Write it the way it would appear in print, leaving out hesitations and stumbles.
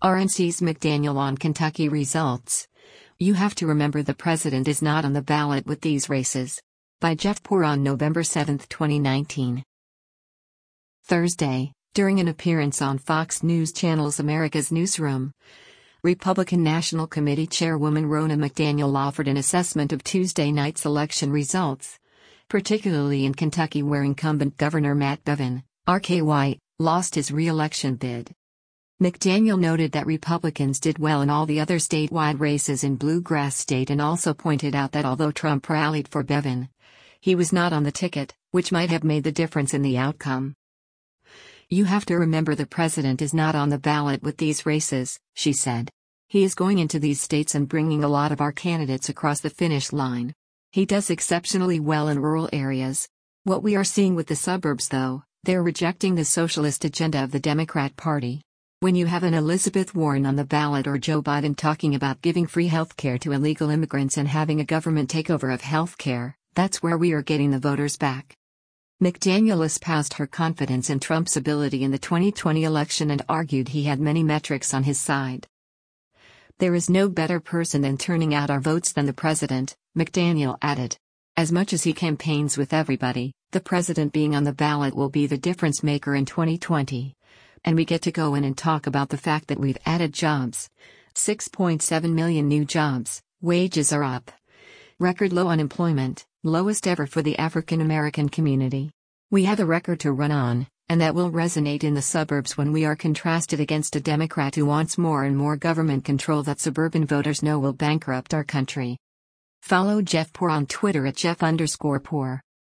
RNC's McDaniel on Kentucky results. You have to remember the president is not on the ballot with these races. By Jeff Poor on November 7, 2019. Thursday, during an appearance on Fox News Channel's America's Newsroom, Republican National Committee Chairwoman Ronna McDaniel offered an assessment of Tuesday night's election results, particularly in Kentucky where incumbent Governor Matt Bevin, RKY, lost his re-election bid. McDaniel noted that Republicans did well in all the other statewide races in Bluegrass State and also pointed out that although Trump rallied for Bevin, he was not on the ticket, which might have made the difference in the outcome. You have to remember the president is not on the ballot with these races, she said. He is going into these states and bringing a lot of our candidates across the finish line. He does exceptionally well in rural areas. What we are seeing with the suburbs though, they're rejecting the socialist agenda of the Democrat Party. When you have an Elizabeth Warren on the ballot or Joe Biden talking about giving free healthcare to illegal immigrants and having a government takeover of healthcare, that's where we are getting the voters back. McDaniel espoused her confidence in Trump's ability in the 2020 election and argued he had many metrics on his side. There is no better person than turning out our votes than the president, McDaniel added. As much as he campaigns with everybody, the president being on the ballot will be the difference maker in 2020. And we get to go in and talk about the fact that we've added jobs. 6.7 million new jobs, wages are up. Record low unemployment, lowest ever for the African American community. We have a record to run on, and that will resonate in the suburbs when we are contrasted against a Democrat who wants more and more government control that suburban voters know will bankrupt our country. Follow Jeff Poor on Twitter at Jeff_Poor.